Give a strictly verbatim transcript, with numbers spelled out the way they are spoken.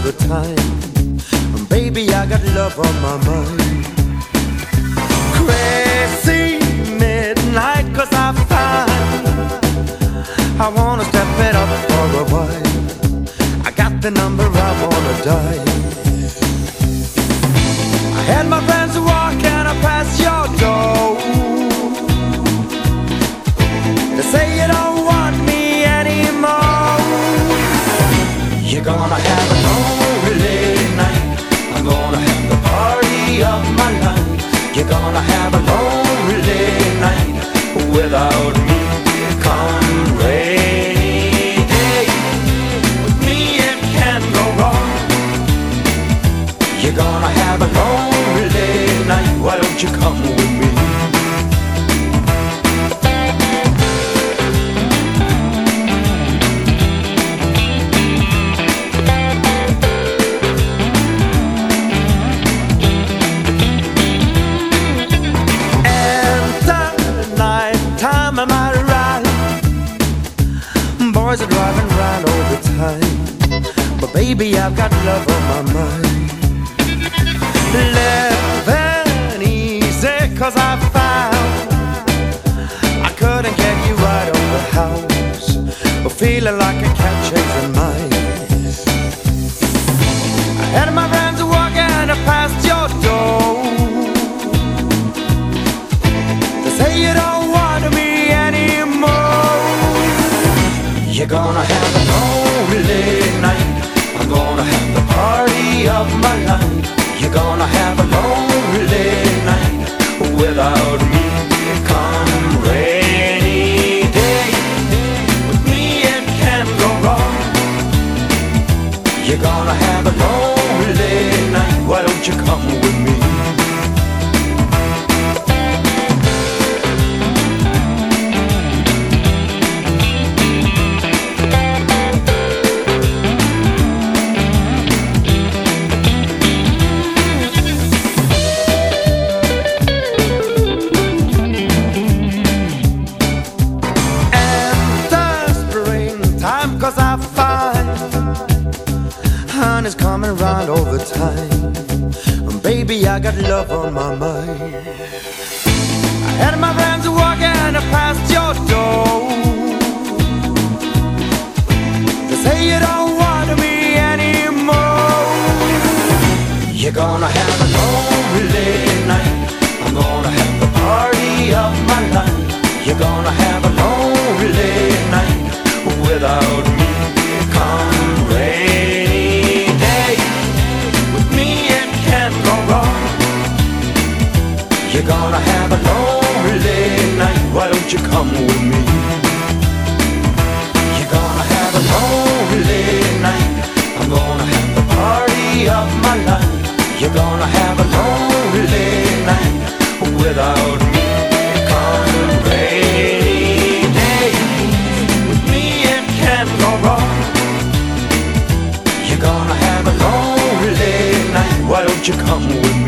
the time. And baby, I got love on my mind. Crazy midnight, cause I find I wanna step it up for a while. I got the number, I wanna die. I had my friends walking up past your door. They say you don't want me anymore. You're gonna have a lonely night. I'm gonna have the party of my life. You're gonna have a lonely night without me. Come rainy day, with me it can go wrong. You're gonna have a lonely night. Why don't you come with me? Boys are driving around all the time, but baby, I've got love on my mind. Living easy, cause I found I couldn't get you right of the house, but feeling like a cat chasing mice. I had my friends walking past your door. They say you don't want me anymore. You're gonna have a lonely night. I'm gonna have the party of my life. You're gonna have a lonely night without me. Come rainy day, with me it can go wrong. You're gonna have a lonely night. Why don't you come with me? Cause I find honey's coming around all the time. And baby, I got love on my mind. I had my friends walking past your door. They say you don't want me anymore. You're gonna have a lonely night. I'm gonna have the party of my life. You're gonna have a lonely night without me. Come rainy day, with me it can go wrong. You're gonna have a lonely night. Why don't you come with me? You're gonna have a lonely night. I'm gonna have the party of my life. You're gonna have a lonely night without me. Come rainy day, with me it can go wrong. You're gonna have a lonely night. Why don't you come with me?